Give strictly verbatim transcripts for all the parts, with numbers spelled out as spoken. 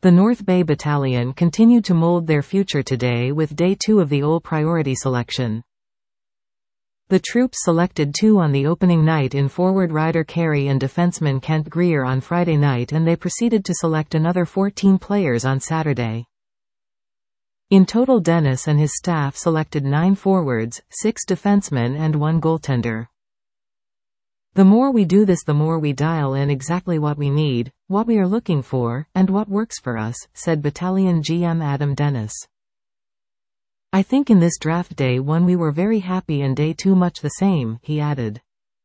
The North Bay Battalion continued to mold their future today with day two of the All Priority selection. The troops selected two on the opening night in forward Ryder Carey and defenseman Kent Greer on Friday night, and they proceeded to select another fourteen players on Saturday. In total, Dennis and his staff selected nine forwards, six defensemen and one goaltender. The more we do this, the more we dial in exactly what we need, what we are looking for, and what works for us, said Battalion G M Adam Dennis. I think in this draft day one we were very happy and day two much the same, he added.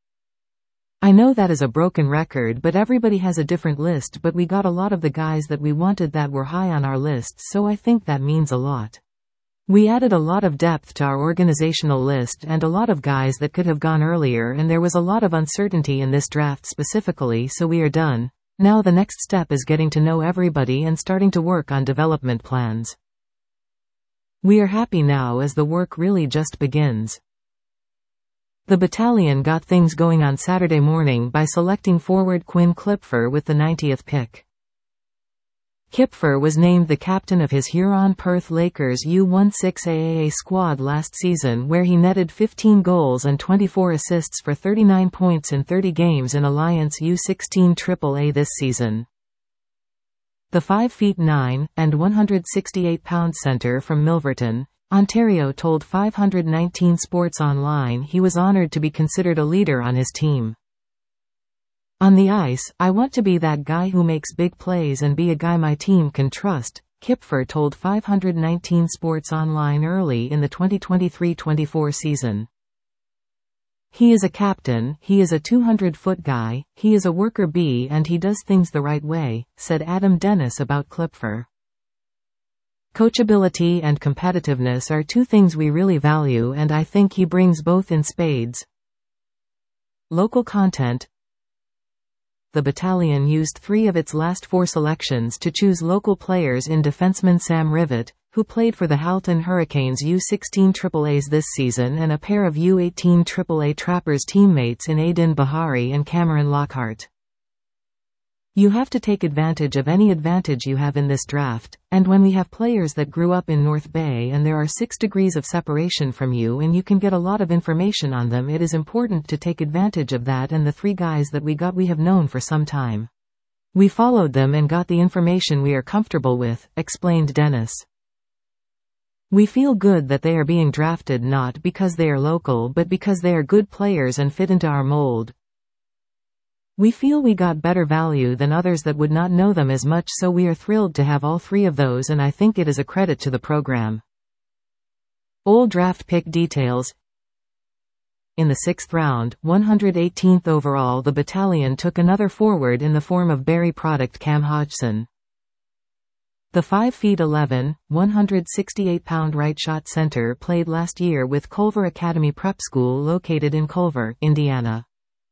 I know that is a broken record, but everybody has a different list, but we got a lot of the guys that we wanted that were high on our lists, so I think that means a lot. We added a lot of depth to our organizational list and a lot of guys that could have gone earlier, and there was a lot of uncertainty in this draft specifically, so we are done. Now the next step is getting to know everybody and starting to work on development plans. We are happy now as the work really just begins. The battalion got things going on Saturday morning by selecting forward Quinn Kipfer with the ninetieth pick. Kipfer was named the captain of his Huron-Perth Lakers U sixteen A A A squad last season, where he netted fifteen goals and twenty-four assists for thirty-nine points in thirty games in Alliance U sixteen triple A this season. The five feet nine and one hundred sixty-eight pound center from Milverton, Ontario told five nineteen Sports Online he was honored to be considered a leader on his team. On the ice, I want to be that guy who makes big plays and be a guy my team can trust, Kipfer told five nineteen Sports Online early in the twenty twenty-three twenty-four season. He is a captain, he is a two hundred foot guy, he is a worker bee and he does things the right way, said Adam Dennis about Kipfer. Coachability and competitiveness are two things we really value, and I think he brings both in spades. Local content. The battalion used three of its last four selections to choose local players in defenseman Sam Rivett, who played for the Halton Hurricanes U sixteen triple A's this season, and a pair of U eighteen triple A Trappers teammates in Aiden Bahari and Cameron Lockhart. You have to take advantage of any advantage you have in this draft, and when we have players that grew up in North Bay and there are six degrees of separation from you and you can get a lot of information on them, it is important to take advantage of that, and the three guys that we got we have known for some time. We followed them and got the information we are comfortable with, explained Dennis. We feel good that they are being drafted not because they are local but because they are good players and fit into our mold. We feel we got better value than others that would not know them as much, so we are thrilled to have all three of those, and I think it is a credit to the program. All draft pick details. In the sixth round, one hundred eighteenth overall, the battalion took another forward in the form of Barrie product Cam Hodgson. The five feet eleven, one hundred sixty-eight pound right shot center played last year with Culver Academy Prep School located in Culver, Indiana.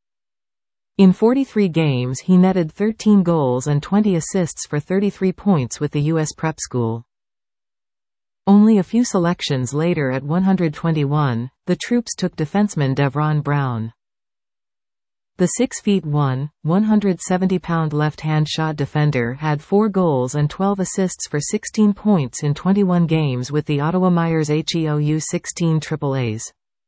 In forty-three games he netted thirteen goals and twenty assists for thirty-three points with the U S Prep School. Only a few selections later, at one hundred twenty-one, the troops took defenseman Devron Brown. The six feet one, one hundred seventy pound left-hand shot defender had four goals and twelve assists for sixteen points in twenty-one games with the Ottawa Myers H E O U sixteen triple A's.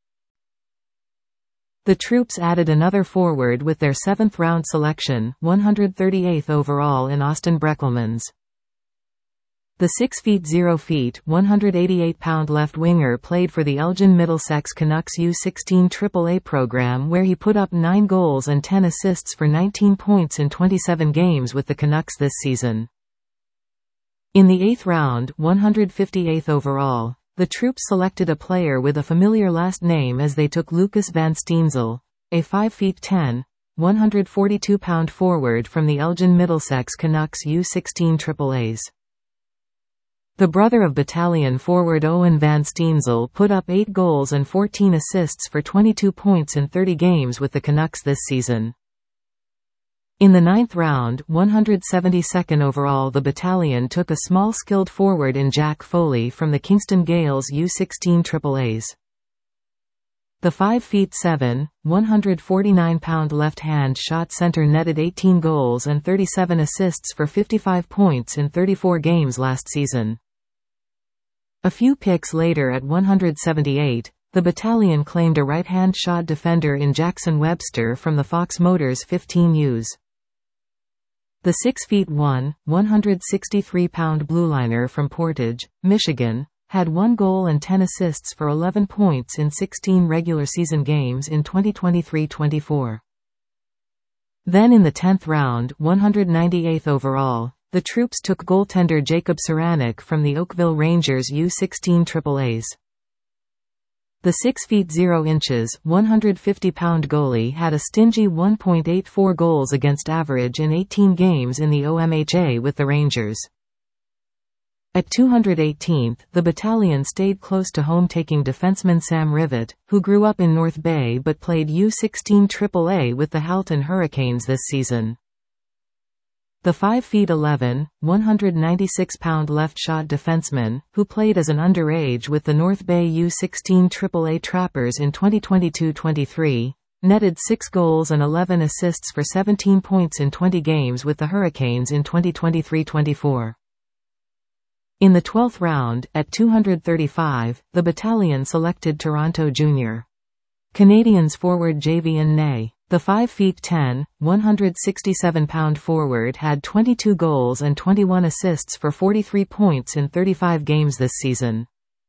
The troops added another forward with their seventh round selection, one hundred thirty-eighth overall, in Austin Breckelmans. The six feet zero feet, one hundred eighty-eight pound left winger played for the Elgin Middlesex Canucks U sixteen triple A program, where he put up nine goals and ten assists for nineteen points in twenty-seven games with the Canucks this season. In the eighth round, one hundred fifty-eighth overall, the troops selected a player with a familiar last name as they took Lucas Van Steensel, a five feet ten, one hundred forty-two pound forward from the Elgin Middlesex Canucks U sixteen triple A's. The brother of battalion forward Owen Van Steensel put up eight goals and fourteen assists for twenty-two points in thirty games with the Canucks this season. In the ninth round, one hundred seventy-second overall, the battalion took a small skilled forward in Jack Foley from the Kingston Gales U sixteen triple A's. The five feet seven, one hundred forty-nine pound left-hand shot center netted eighteen goals and thirty-seven assists for fifty-five points in thirty-four games last season. A few picks later at one hundred seventy-eight, the battalion claimed a right-hand shot defender in Jackson Webster from the Fox Motors fifteen U's. The six feet one, one hundred sixty-three pound blueliner from Portage, Michigan, had one goal and ten assists for eleven points in sixteen regular season games in twenty twenty-three twenty-four. Then in the tenth round, one hundred ninety-eighth overall, the Troops took goaltender Jacob Ceranek from the Oakville Rangers U sixteen Triple A's. The six feet zero inches, one hundred fifty pound goalie had a stingy one point eight four goals against average in eighteen games in the O M H A with the Rangers. At two hundred eighteenth, the battalion stayed close to home, taking defenseman Sam Rivett, who grew up in North Bay but played U sixteen Triple A with the Halton Hurricanes this season. The five feet eleven, one hundred ninety-six pound left-shot defenseman, who played as an underage with the North Bay U sixteen Triple A Trappers in twenty twenty-two twenty-three, netted six goals and eleven assists for seventeen points in twenty games with the Hurricanes in twenty twenty-three twenty-four. In the twelfth round, at two hundred thirty-five, the battalion selected Toronto Junior Canadiens forward Javion Ney. The five feet ten, one hundred sixty-seven pound forward had twenty-two goals and twenty-one assists for forty-three points in thirty-five games this season.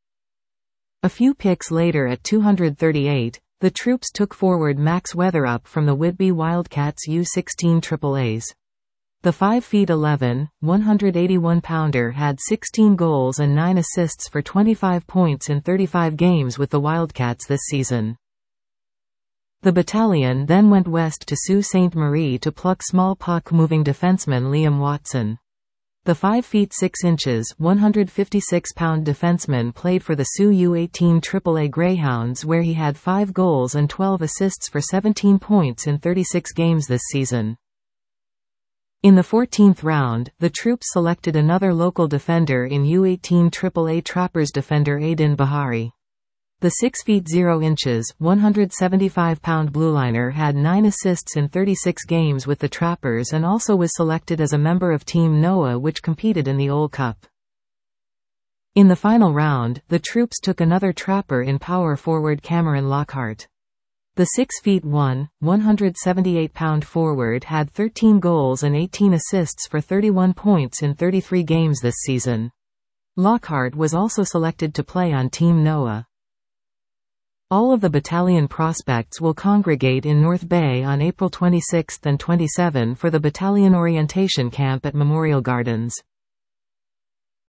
A few picks later at two hundred thirty-eight, the Troops took forward Max Weatherup from the Whitby Wildcats U sixteen Triple A's. The five feet eleven, one hundred eighty-one pounder had sixteen goals and nine assists for twenty-five points in thirty-five games with the Wildcats this season. The battalion then went west to Sault Ste. Marie to pluck small puck-moving defenseman Liam Watson. The five feet six inches, one hundred fifty-six pound defenseman played for the Sault U eighteen Triple A Greyhounds, where he had five goals and twelve assists for seventeen points in thirty-six games this season. In the fourteenth round, the Troops selected another local defender in U eighteen Triple A Trappers defender Aiden Bahari. The six feet zero inches, one hundred seventy-five pound blueliner had nine assists in thirty-six games with the Trappers and also was selected as a member of Team Noah, which competed in the O L Cup. In the final round, the Troops took another Trapper in power forward Cameron Lockhart. The six feet one, one hundred seventy-eight pound forward had thirteen goals and eighteen assists for thirty-one points in thirty-three games this season. Lockhart was also selected to play on Team Noah. All of the battalion prospects will congregate in North Bay on April twenty-sixth and twenty-seventh for the battalion orientation camp at Memorial Gardens.